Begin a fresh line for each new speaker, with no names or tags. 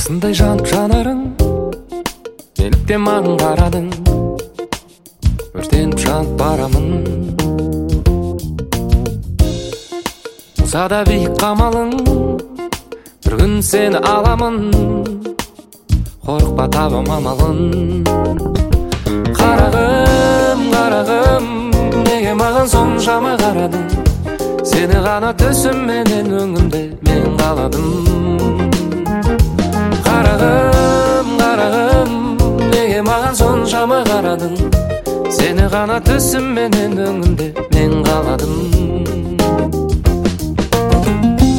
Жасындай жанып жанарың, неліктен маған қарадың? Өртеніп жанып барамын. Болса биік қамалың, бір күн сені аламын. Қорықпа, табам амалын. Қарағым, қарағым, неге маған соншама қарадың? Сені ғана төсімменен өңімде мен қаладым. Қарағым, қарағым, неге маған соншама қарадың? Сені ғана төсімменен өңімде мен қаладым.